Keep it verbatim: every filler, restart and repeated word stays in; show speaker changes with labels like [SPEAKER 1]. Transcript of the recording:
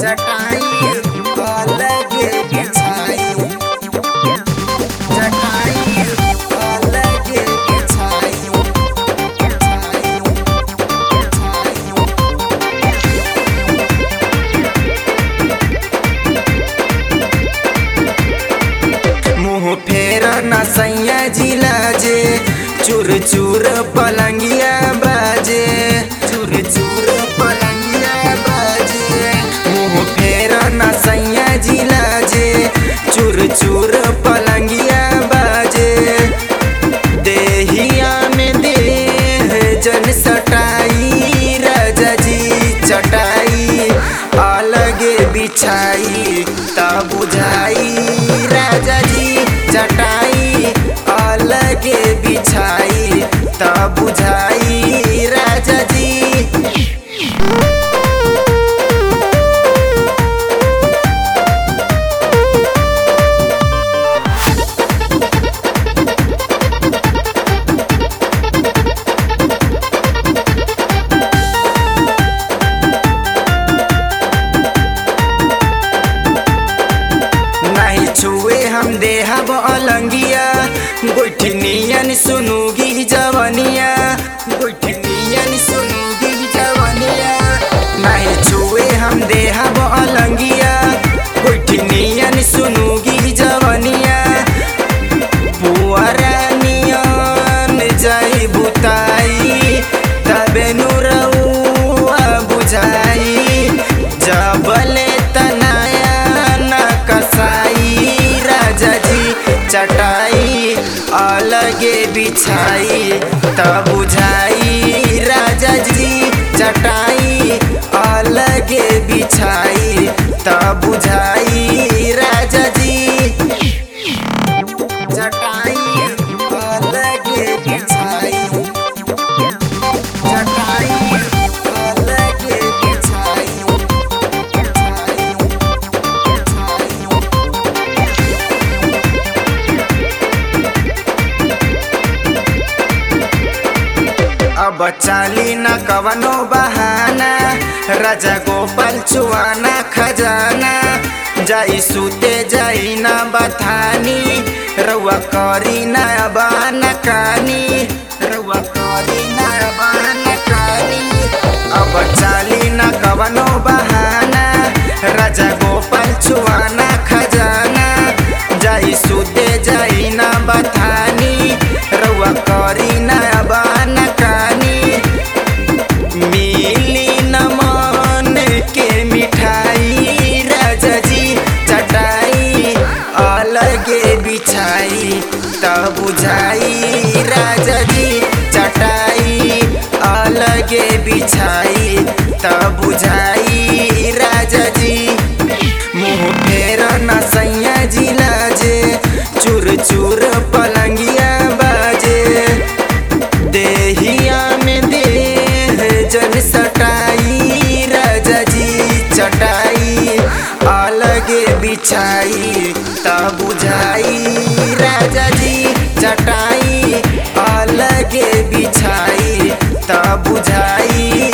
[SPEAKER 1] चटाई अलगे बिछाई चटाई अलगे बिछाई मुँह फेर न सैया जिला जे चूर चूर पलंगिया बाजे चूर चूर पलंगिया बाजे मुँह फेर न सैया जिला जे चूर चूर पलंगिया बाजे देहिया में देह जन सटाई राजा जी चटाई अलगे बिछाई तब बुझाई राजा जी चटाई अलगे बिछाई तब बुझाई राजा जी। नहीं छुए हम देहब अलंगिया गोठनियन सुनुगी जवनिया गोठनियन सुनुगी जवनिया नहीं छुए हम देहब अलंगिया गोठनियन सुनुगी जवनिया पुअरा नियन जाई बुताई तबे नुरउआ बुझाई जबले तनाया न कसाई राजा जी चटाई अलगे बिछाई तब बुझाई राजा जी चटाई अलगे बिछाई तब बुझाई राजा जी चटाई अलगे बिछाई चटाई अलगे बिछाई अब चाली न कवनो बहाना राजा गोपाल चुआना खजाना जाई सुते जाई न बथानी रउआ करी न बान कानी रउआ करी न बान कानी अब चाली न कवनो बहाना राजा गोपाल चुआना खजाना जाई सुते जाई न बथानी रउआ करी न बान कानी मिली न मन के मिठाई राजा जी चटाई अलगे बिछाई तब बुझाई राजा जी चटाई अलगे बिछाई तब बुझाई राजा जी मुँह फेर न सैया जिला जे चूर चूर पलंगिया बाजे देहिया में देह जन सटाई राजा जी चटाई अलगे बिछाई तब बुझाई राजा जी चटाई अलगे बिछाई तब बुझाई